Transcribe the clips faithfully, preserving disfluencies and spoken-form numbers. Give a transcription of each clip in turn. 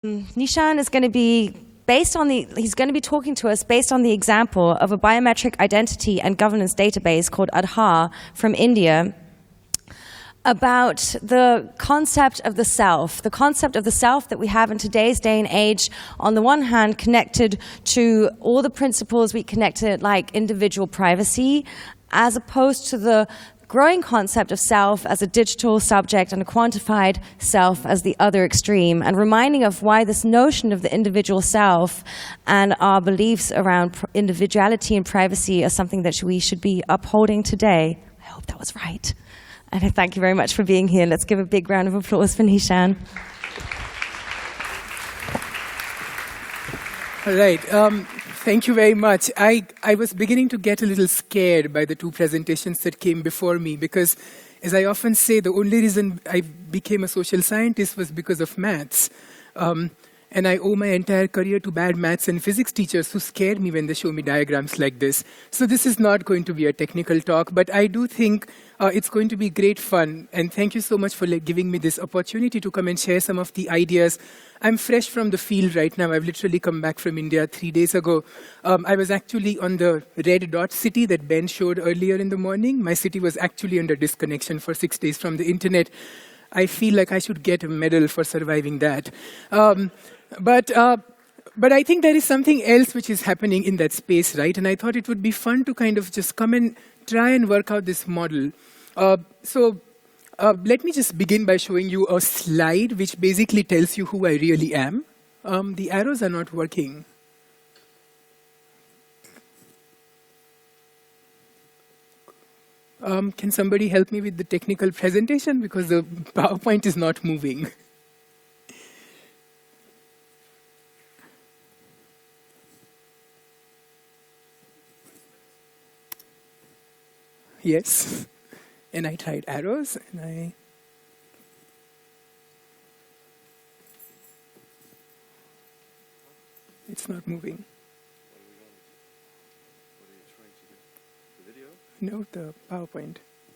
Nishan is going to be based on the, he's going to be talking to us based on the example of a biometric identity and governance database called Aadhaar from India, about the concept of the self, the concept of the self that we have in today's day and age, on the one hand connected to all the principles we connected, like individual privacy, as opposed to the growing concept of self as a digital subject and a quantified self as the other extreme, and reminding of why this notion of the individual self and our beliefs around individuality and privacy are something that we should be upholding today. I hope that was right. And I thank you very much for being here. Let's give a big round of applause for Nishan. All right. Um, thank you very much. I, I was beginning to get a little scared by the two presentations that came before me because, as I often say, the only reason I became a social scientist was because of maths. Um, and I owe my entire career to bad maths and physics teachers who scare me when they show me diagrams like this. So this is not going to be a technical talk, but I do think uh, it's going to be great fun. And thank you so much for like, giving me this opportunity to come and share some of the ideas. I'm fresh from the field right now. I've literally come back from India three days ago. Um, I was actually on the red dot city that Ben showed earlier in the morning. My city was actually under disconnection for six days from the internet. I feel like I should get a medal for surviving that. Um, but, uh, but I think there is something else which is happening in that space, right? And I thought it would be fun to kind of just come and try and work out this model. Uh, so. Uh, let me just begin by showing you a slide which basically tells you who I really am. Um, the arrows are not working. Um, can somebody help me with the technical presentation? Because the PowerPoint is not moving. Yes. And I tried arrows, and I... It's not moving. What are you trying to do? The video? No, the PowerPoint.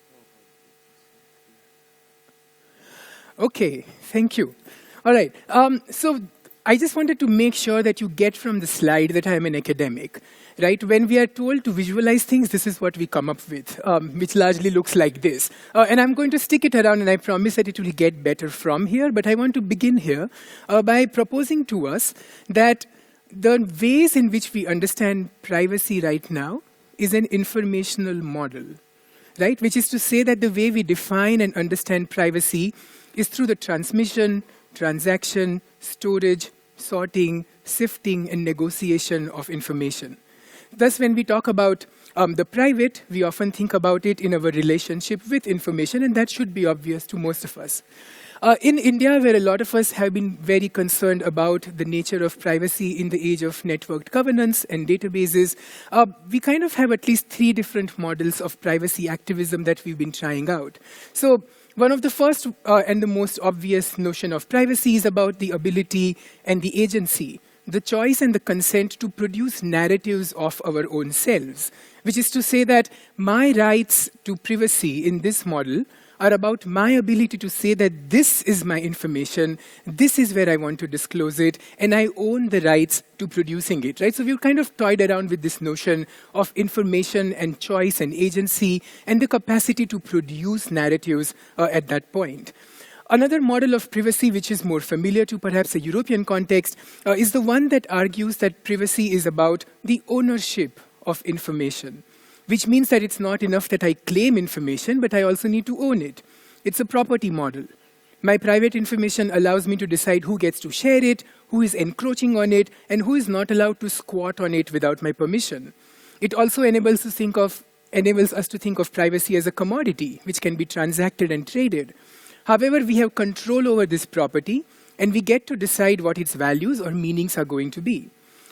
Okay, thank you. All right, um, so I just wanted to make sure that you get from the slide that I'm an academic. Right? When we are told to visualize things, this is what we come up with, um, which largely looks like this. Uh, and I'm going to stick it around, and I promise that it will get better from here. But I want to begin here uh, by proposing to us that the ways in which we understand privacy right now is an informational model, right? Which is to say that the way we define and understand privacy is through the transmission, transaction, storage, sorting, sifting, and negotiation of information. Thus, when we talk about um, the private, we often think about it in our relationship with information, and that should be obvious to most of us. Uh, in India, where a lot of us have been very concerned about the nature of privacy in the age of networked governance and databases, uh, we kind of have at least three different models of privacy activism that we've been trying out. So one of the first uh, and the most obvious notion of privacy is about the ability and the agency, the choice and the consent to produce narratives of our own selves, which is to say that my rights to privacy in this model are about my ability to say that this is my information, this is where I want to disclose it, and I own the rights to producing it, right? So we've kind of toyed around with this notion of information and choice and agency and the capacity to produce narratives uh, at that point. Another model of privacy, which is more familiar to perhaps a European context, uh, is the one that argues that privacy is about the ownership of information, which means that it's not enough that I claim information, but I also need to own it. It's a property model. My private information allows me to decide who gets to share it, who is encroaching on it, and who is not allowed to squat on it without my permission. It also enables, to think of, enables us to think of privacy as a commodity, which can be transacted and traded. However, we have control over this property, and we get to decide what its values or meanings are going to be.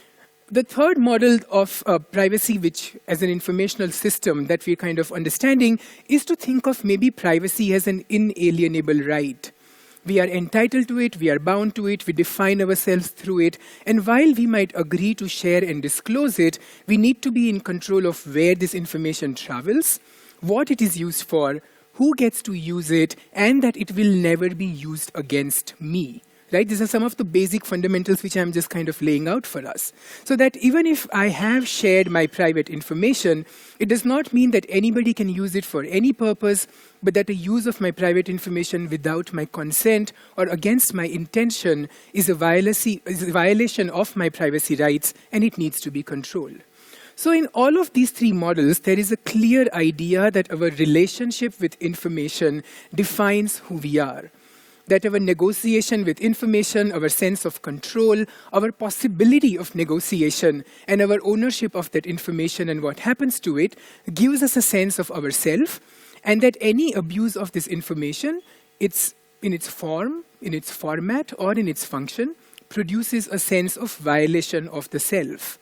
The third model of uh, privacy, which as an informational system that we're kind of understanding, is to think of maybe privacy as an inalienable right. We are entitled to it, we are bound to it, we define ourselves through it, and while we might agree to share and disclose it, we need to be in control of where this information travels, what it is used for, who gets to use it, and that it will never be used against me. right? These are some of the basic fundamentals which I'm just kind of laying out for us. So that even if I have shared my private information, it does not mean that anybody can use it for any purpose, but that the use of my private information without my consent or against my intention is a violacy- is a violation of my privacy rights, and it needs to be controlled. So in all of these three models, there is a clear idea that our relationship with information defines who we are. That our negotiation with information, our sense of control, our possibility of negotiation, and our ownership of that information and what happens to it gives us a sense of ourself, and that any abuse of this information, it's in its form, in its format, or in its function, produces a sense of violation of the self.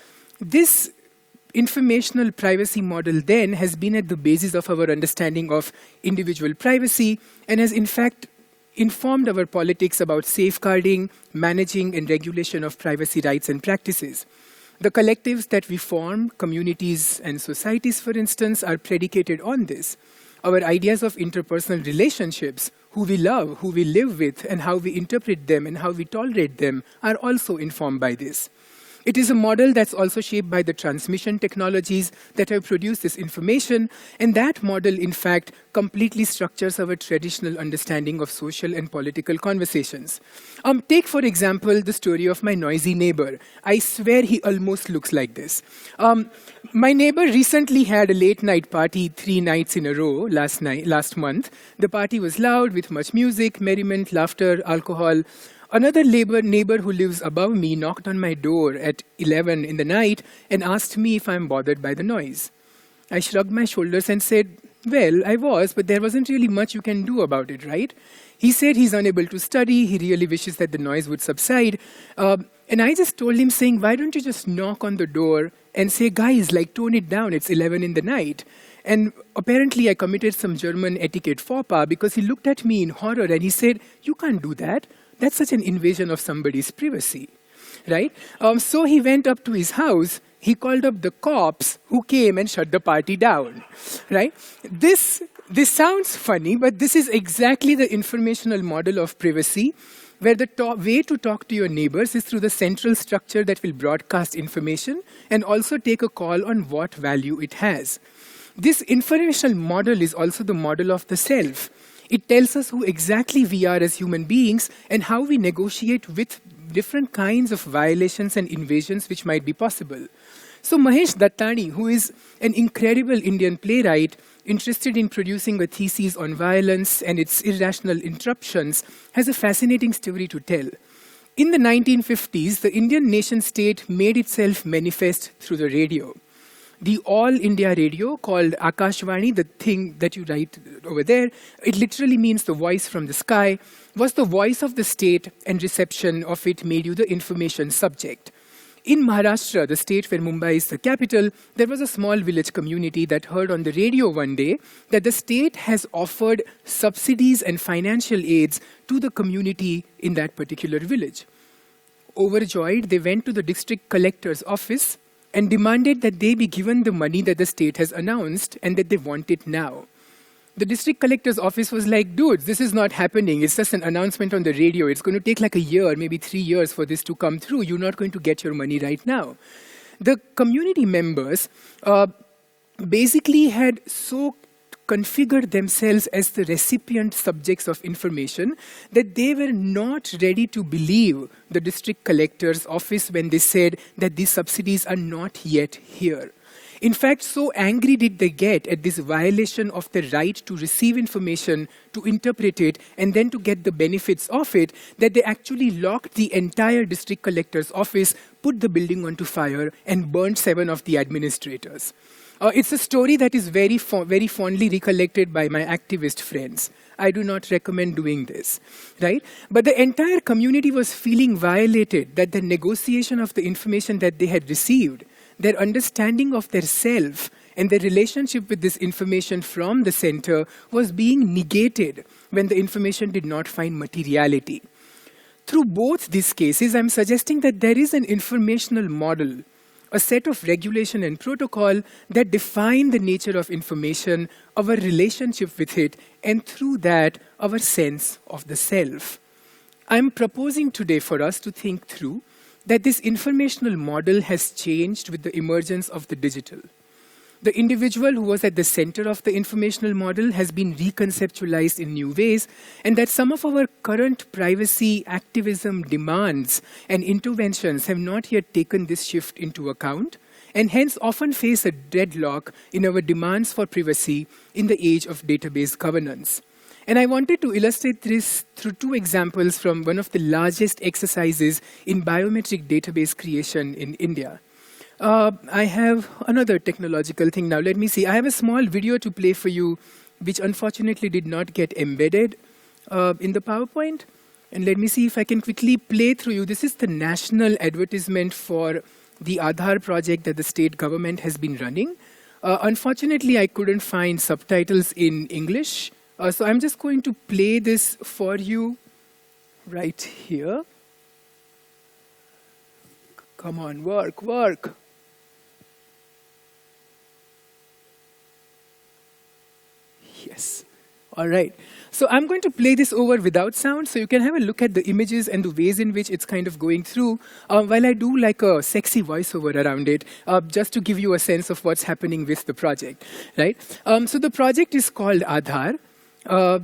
This informational privacy model then has been at the basis of our understanding of individual privacy and has in fact informed our politics about safeguarding, managing, and regulation of privacy rights and practices. The collectives that we form, communities and societies, for instance, are predicated on this. Our ideas of interpersonal relationships, who we love, who we live with, and how we interpret them and how we tolerate them are also informed by this. It is a model that's also shaped by the transmission technologies that have produced this information, and that model, in fact, completely structures our traditional understanding of social and political conversations. Um, take, for example, the story of my noisy neighbor. I swear he almost looks like this. Um, my neighbor recently had a late-night party three nights in a row last night, last month. The party was loud with much music, merriment, laughter, alcohol. Another neighbor, neighbor who lives above me knocked on my door at eleven in the night and asked me if I'm bothered by the noise. I shrugged my shoulders and said, well, I was, but there wasn't really much you can do about it, right? He said he's unable to study, he really wishes that the noise would subside. Uh, and I just told him, saying, why don't you just knock on the door and say, guys, like, tone it down, it's eleven in the night. And apparently I committed some German etiquette faux pas because he looked at me in horror and he said, you can't do that. That's such an invasion of somebody's privacy, right? Um, so he went up to his house. He called up the cops who came and shut the party down, right? This, this sounds funny, but this is exactly the informational model of privacy, where the to- way to talk to your neighbors is through the central structure that will broadcast information and also take a call on what value it has. This informational model is also the model of the self. It tells us who exactly we are as human beings and how we negotiate with different kinds of violations and invasions which might be possible. So Mahesh Dattani, who is an incredible Indian playwright interested in producing a thesis on violence and its irrational interruptions, has a fascinating story to tell. In the nineteen fifties, the Indian nation-state made itself manifest through the radio. The All India Radio, called Akashvani, the thing that you write over there, it literally means the voice from the sky, was the voice of the state, and reception of it made you the information subject. In Maharashtra, the state where Mumbai is the capital, there was a small village community that heard on the radio one day that the state has offered subsidies and financial aids to the community in that particular village. Overjoyed, they went to the district collector's office and demanded that they be given the money that the state has announced and that they want it now. The district collector's office was like, dude, this is not happening. It's just an announcement on the radio. It's going to take like a year, maybe three years for this to come through. You're not going to get your money right now. The community members uh, basically had so configured themselves as the recipient subjects of information that they were not ready to believe the district collector's office when they said that these subsidies are not yet here. In fact, so angry did they get at this violation of the right to receive information, to interpret it, and then to get the benefits of it, that they actually locked the entire district collector's office, put the building onto fire, and burned seven of the administrators. Uh, it's a story that is very, fo- very fondly recollected by my activist friends. I do not recommend doing this, right? But the entire community was feeling violated, that the negotiation of the information that they had received, their understanding of their self and their relationship with this information from the center was being negated when the information did not find materiality. Through both these cases, I'm suggesting that there is an informational model, a set of regulation and protocol that define the nature of information, our relationship with it, and through that, our sense of the self. I'm proposing today for us to think through that this informational model has changed with the emergence of the digital. The individual who was at the center of the informational model has been reconceptualized in new ways, and that some of our current privacy activism demands and interventions have not yet taken this shift into account, and hence often face a deadlock in our demands for privacy in the age of database governance. And I wanted to illustrate this through two examples from one of the largest exercises in biometric database creation in India. Uh, I have another technological thing now. Let me see. I have a small video to play for you, which unfortunately did not get embedded uh, in the PowerPoint. And let me see if I can quickly play through you. This is the national advertisement for the Aadhaar project that the state government has been running. Uh, unfortunately, I couldn't find subtitles in English. Uh, so I'm just going to play this for you right here. Come on, work, work. Yes. All right. So I'm going to play this over without sound, so you can have a look at the images and the ways in which it's kind of going through, uh, while I do like a sexy voiceover around it, uh, just to give you a sense of what's happening with the project, right? Um, so the project is called Aadhaar, uh,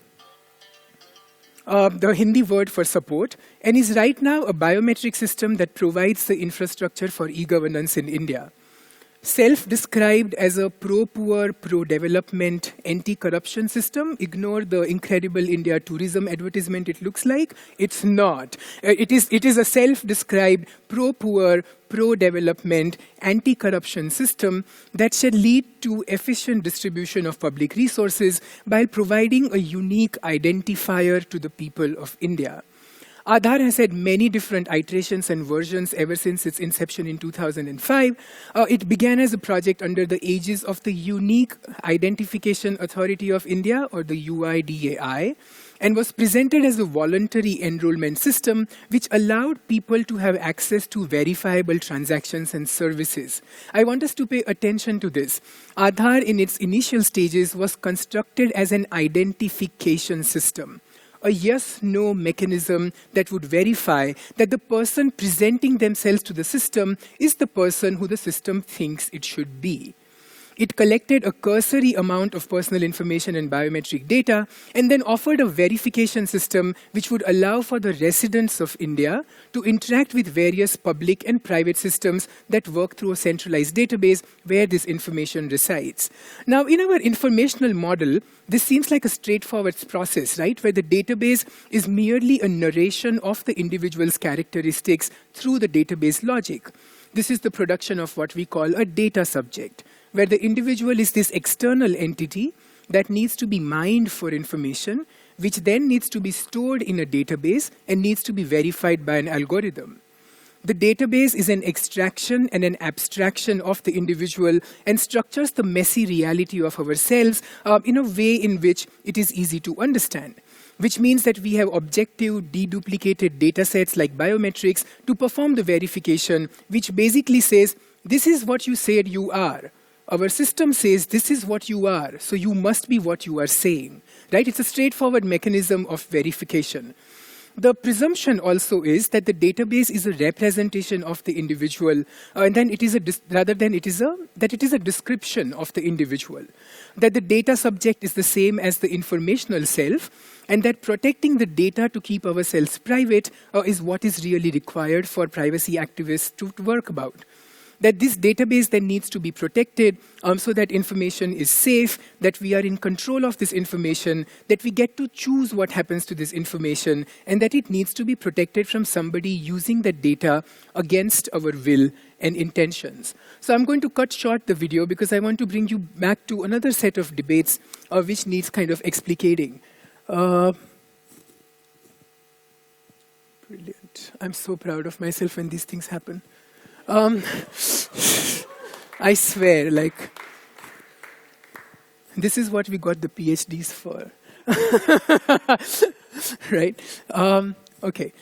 uh, the Hindi word for support, and is right now a biometric system that provides the infrastructure for e-governance in India. Self-described as a pro-poor, pro-development, anti-corruption system, ignore the incredible India tourism advertisement it looks like. It's not. Uh, it is, it is a self-described pro-poor, pro-development, anti-corruption system that shall lead to efficient distribution of public resources while providing a unique identifier to the people of India. Aadhaar has had many different iterations and versions ever since its inception in two thousand five. Uh, it began as a project under the aegis of the Unique Identification Authority of India, or the U I D A I, and was presented as a voluntary enrollment system which allowed people to have access to verifiable transactions and services. I want us to pay attention to this. Aadhaar, in its initial stages, was constructed as an identification system, a yes-no mechanism that would verify that the person presenting themselves to the system is the person who the system thinks it should be. It collected a cursory amount of personal information and biometric data, and then offered a verification system which would allow for the residents of India to interact with various public and private systems that work through a centralized database where this information resides. Now, in our informational model, this seems like a straightforward process, right, where the database is merely a narration of the individual's characteristics through the database logic. This is the production of what we call a data subject, where the individual is this external entity that needs to be mined for information, which then needs to be stored in a database and needs to be verified by an algorithm. The database is an extraction and an abstraction of the individual and structures the messy reality of ourselves uh, in a way in which it is easy to understand, which means that we have objective, deduplicated data sets like biometrics to perform the verification, which basically says, this is what you said you are. Our system says this is what you are, so you must be what you are saying, right? It's a straightforward mechanism of verification. The presumption also is that the database is a representation of the individual, uh, and then it is a rather than it is a that it is a description of the individual. That the data subject is the same as the informational self, and that protecting the data to keep ourselves private uh, is what is really required for privacy activists to, to work about. That this database then needs to be protected um, so that information is safe, that we are in control of this information, that we get to choose what happens to this information, and that it needs to be protected from somebody using that data against our will and intentions. So I'm going to cut short the video because I want to bring you back to another set of debates uh, which needs kind of explicating. Uh, brilliant. I'm so proud of myself when these things happen. Um, I swear, like, this is what we got the PhDs for, right? Um, okay.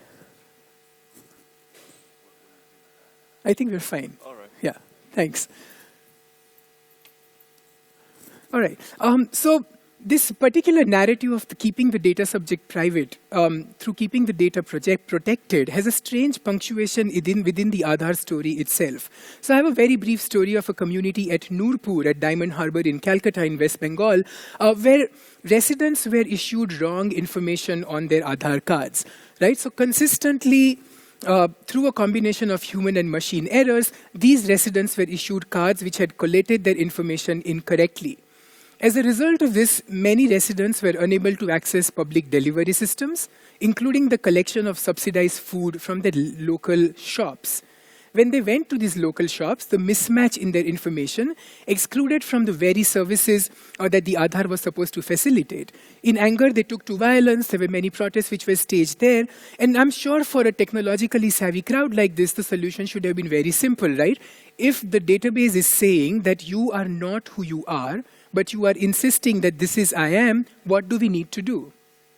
I think we're fine. All right. Yeah, thanks. All right. Um, so this particular narrative of the keeping the data subject private um, through keeping the data project protected has a strange punctuation within, within the Aadhaar story itself. So I have a very brief story of a community at Nurpur at Diamond Harbour in Calcutta in West Bengal, uh, where residents were issued wrong information on their Aadhaar cards. Right? So consistently, uh, through a combination of human and machine errors, these residents were issued cards which had collated their information incorrectly. As a result of this, many residents were unable to access public delivery systems, including the collection of subsidized food from their local shops. When they went to these local shops, the mismatch in their information excluded from the very services uh, that the Aadhaar was supposed to facilitate. In anger, they took to violence. There were many protests which were staged there. And I'm sure for a technologically savvy crowd like this, the solution should have been very simple, right? If the database is saying that you are not who you are, but you are insisting that this is I am, what do we need to do?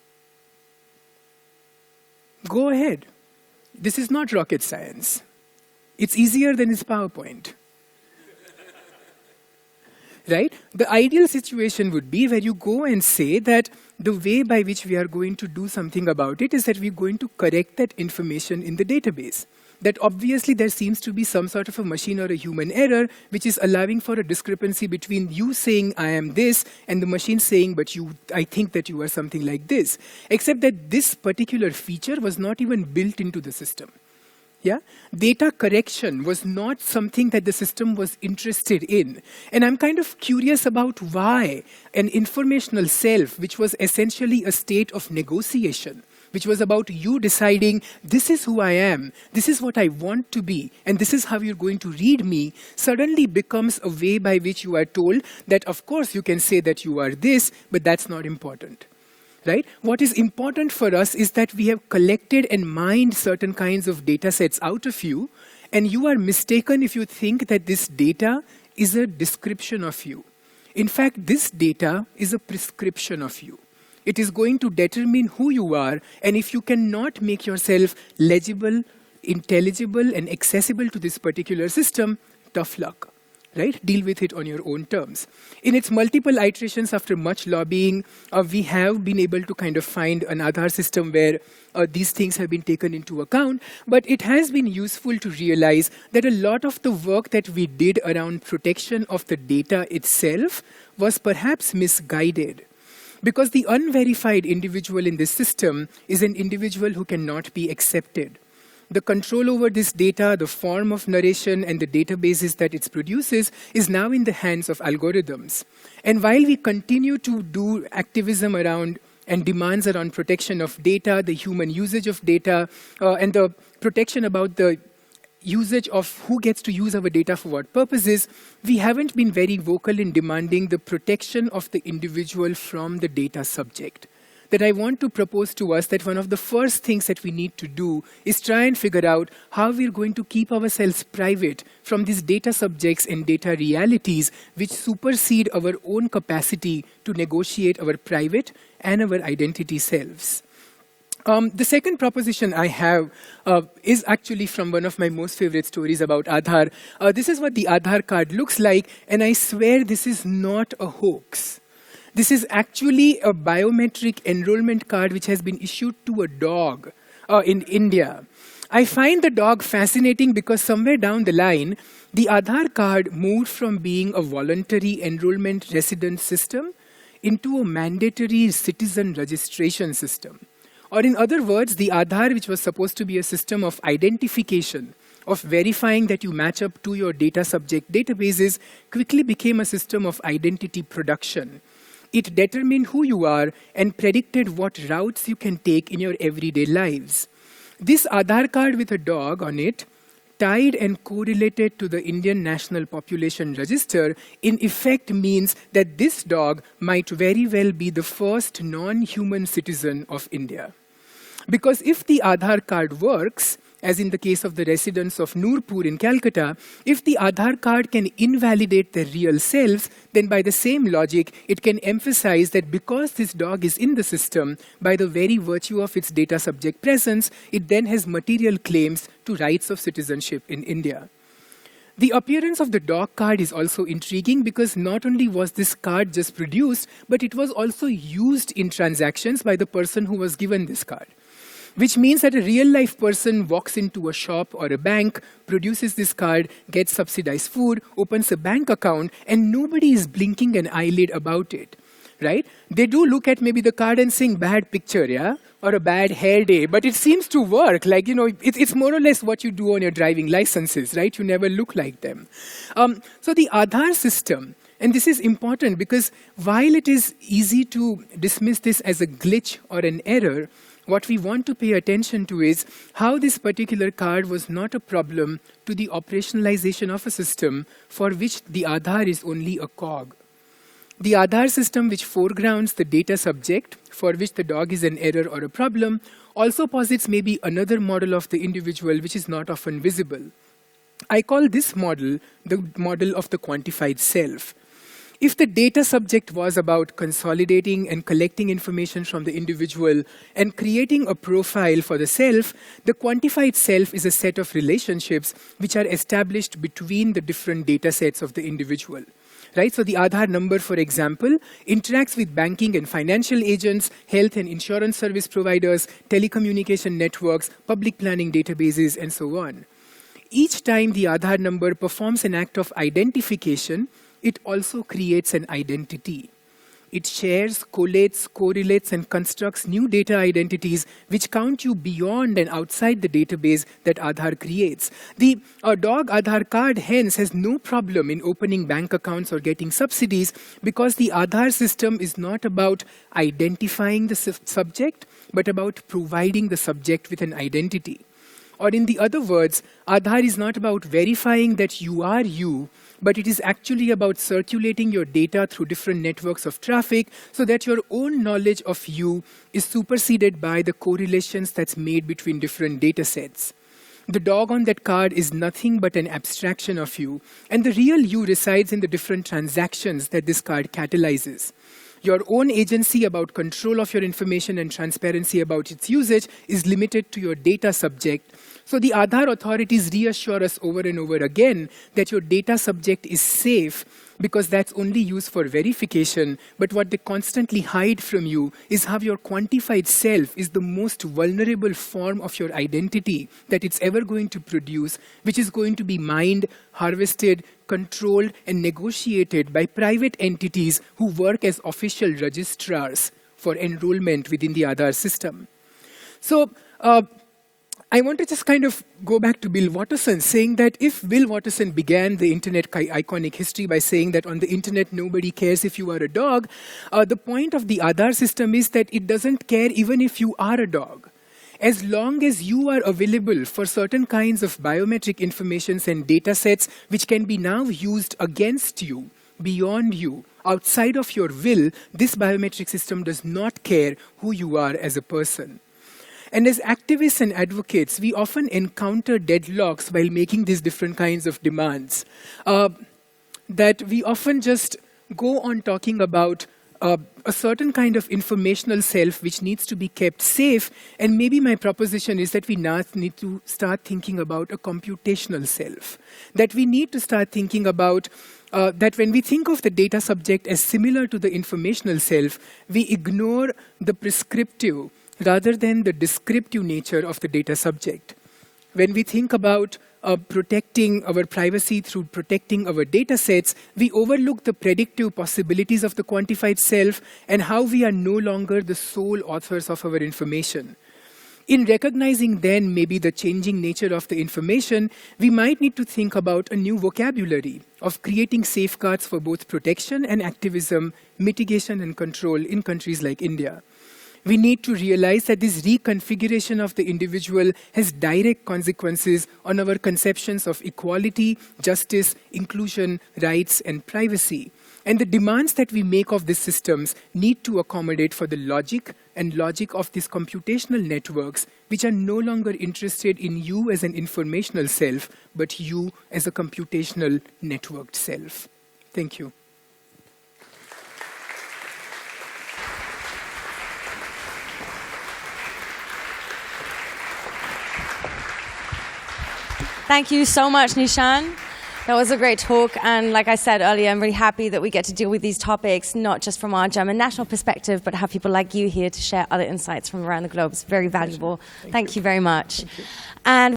Go ahead. This is not rocket science. It's easier than its PowerPoint. Right? The ideal situation would be where you go and say that the way by which we are going to do something about it is that we're going to correct that information in the database. That obviously there seems to be some sort of a machine or a human error which is allowing for a discrepancy between you saying I am this and the machine saying but you, I think that you are something like this. Except that this particular feature was not even built into the system. Yeah? Data correction was not something that the system was interested in. And I'm kind of curious about why an informational self, which was essentially a state of negotiation, which was about you deciding, this is who I am, this is what I want to be, and this is how you're going to read me, suddenly becomes a way by which you are told that, of course, you can say that you are this, but that's not important. Right? What is important for us is that we have collected and mined certain kinds of data sets out of you, and you are mistaken if you think that this data is a description of you. In fact, this data is a prescription of you. It is going to determine who you are, and if you cannot make yourself legible, intelligible, and accessible to this particular system, tough luck. Right? Deal with it on your own terms. In its multiple iterations after much lobbying, uh, we have been able to kind of find an Aadhaar system where uh, these things have been taken into account, but it has been useful to realize that a lot of the work that we did around protection of the data itself was perhaps misguided. Because the unverified individual in this system is an individual who cannot be accepted. The control over this data, the form of narration, and the databases that it produces is now in the hands of algorithms. And while we continue to do activism around and demands around protection of data, the human usage of data, uh, and the protection about the usage of who gets to use our data for what purposes, we haven't been very vocal in demanding the protection of the individual from the data subject. That I want to propose to us that one of the first things that we need to do is try and figure out how we're going to keep ourselves private from these data subjects and data realities which supersede our own capacity to negotiate our private and our identity selves. Um, the second proposition I have uh, is actually from one of my most favorite stories about Aadhaar. Uh, this is what the Aadhaar card looks like, and I swear this is not a hoax. This is actually a biometric enrollment card which has been issued to a dog uh, in India. I find the dog fascinating because somewhere down the line, the Aadhaar card moved from being a voluntary enrollment resident system into a mandatory citizen registration system. Or in other words, the Aadhaar, which was supposed to be a system of identification, of verifying that you match up to your data subject databases, quickly became a system of identity production. It determined who you are and predicted what routes you can take in your everyday lives. This Aadhaar card with a dog on it, tied and correlated to the Indian National Population Register, in effect means that this dog might very well be the first non-human citizen of India. Because if the Aadhaar card works, as in the case of the residents of Nurpur in Calcutta, if the Aadhaar card can invalidate their real selves, then by the same logic, it can emphasize that because this dog is in the system, by the very virtue of its data subject presence, it then has material claims to rights of citizenship in India. The appearance of the dog card is also intriguing because not only was this card just produced, but it was also used in transactions by the person who was given this card. Which means that a real-life person walks into a shop or a bank, produces this card, gets subsidized food, opens a bank account, and nobody is blinking an eyelid about it, right? They do look at maybe the card and saying, bad picture, yeah? Or a bad hair day, but it seems to work. Like, you know, it, it's more or less what you do on your driving licenses, right? You never look like them. Um, so the Aadhaar system, and this is important because while it is easy to dismiss this as a glitch or an error, what we want to pay attention to is how this particular card was not a problem to the operationalization of a system for which the Aadhaar is only a cog. The Aadhaar system, which foregrounds the data subject, for which the dog is an error or a problem, also posits maybe another model of the individual which is not often visible. I call this model the model of the quantified self. If the data subject was about consolidating and collecting information from the individual and creating a profile for the self, the quantified self is a set of relationships which are established between the different data sets of the individual. Right? So the Aadhaar number, for example, interacts with banking and financial agents, health and insurance service providers, telecommunication networks, public planning databases, and so on. Each time the Aadhaar number performs an act of identification, it also creates an identity. It shares, collates, correlates, and constructs new data identities which count you beyond and outside the database that Aadhaar creates. The uh, dog Aadhaar card, hence, has no problem in opening bank accounts or getting subsidies because the Aadhaar system is not about identifying the su- subject, but about providing the subject with an identity. Or in the other words, Aadhaar is not about verifying that you are you, but it is actually about circulating your data through different networks of traffic so that your own knowledge of you is superseded by the correlations that's made between different data sets. The dog on that card is nothing but an abstraction of you, and the real you resides in the different transactions that this card catalyzes. Your own agency about control of your information and transparency about its usage is limited to your data subject. So the Aadhaar authorities reassure us over and over again that your data subject is safe because that's only used for verification, but what they constantly hide from you is how your quantified self is the most vulnerable form of your identity that it's ever going to produce, which is going to be mined, harvested, controlled, and negotiated by private entities who work as official registrars for enrollment within the Aadhaar system. So, uh, I want to just kind of go back to Bill Watterson, saying that if Bill Watterson began the internet iconic history by saying that on the internet nobody cares if you are a dog, uh, the point of the Aadhaar system is that it doesn't care even if you are a dog. As long as you are available for certain kinds of biometric informations and data sets which can be now used against you, beyond you, outside of your will, this biometric system does not care who you are as a person. And as activists and advocates, we often encounter deadlocks while making these different kinds of demands. Uh, that we often just go on talking about uh, a certain kind of informational self which needs to be kept safe. And maybe my proposition is that we now need to start thinking about a computational self. That we need to start thinking about uh, that when we think of the data subject as similar to the informational self, we ignore the prescriptive rather than the descriptive nature of the data subject. When we think about uh, protecting our privacy through protecting our data sets, we overlook the predictive possibilities of the quantified self and how we are no longer the sole authors of our information. In recognizing then maybe the changing nature of the information, we might need to think about a new vocabulary of creating safeguards for both protection and activism, mitigation and control in countries like India. We need to realize that this reconfiguration of the individual has direct consequences on our conceptions of equality, justice, inclusion, rights, and privacy. And the demands that we make of these systems need to accommodate for the logic and logic of these computational networks, which are no longer interested in you as an informational self, but you as a computational networked self. Thank you. Thank you so much, Nishan. That was a great talk, and like I said earlier, I'm really happy that we get to deal with these topics, not just from our German national perspective, but have people like you here to share other insights from around the globe. It's very valuable. Thank, Thank you. you very much. And